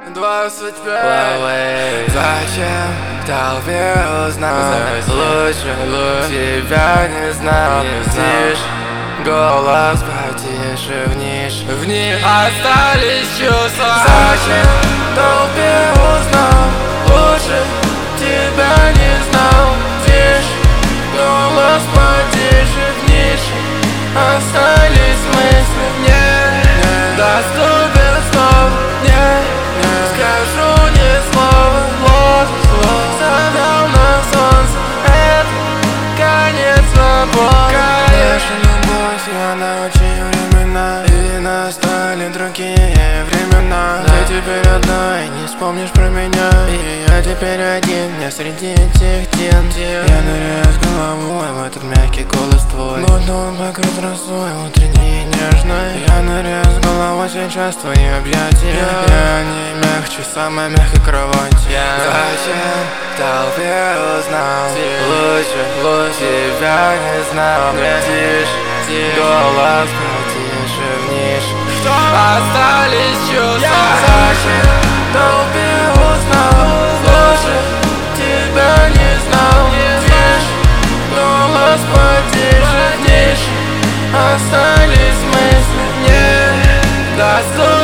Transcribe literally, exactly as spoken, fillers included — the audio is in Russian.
двадцать пять. Зачем в толпе узнал? Лучше тебя не знал. Тише, голос потише, вниз, вниз. Остались чувства. Зачем в толпе узнал? Лучше тебя не знал. Тише, голос потише, вниз. Остались мысли, мне доступен снова. Не скажу ни слова, ложь, стоял на солнце. Это конец свободы. Конечно, любовь, и она очень временна. И настали другие времена. Ты теперь одна и не вспомнишь про меня. И я теперь один, я среди этих тен. Я ныряю с головой в этот мягкий голос твой. Будто он покрыт росой, утренней и нежной. Я ныряю с головой сейчас в твои объятия. Я не мягче, самой мягкой кровати. Зачем в толпе узнал? Лучше, лучше тебя не знал. Тише, голос потише, вниз. Остались чувства. Зачем в толпе узнал? Лучше тебя не знал. Тише, голос потише, вниз. Остались мысли, мне доступны.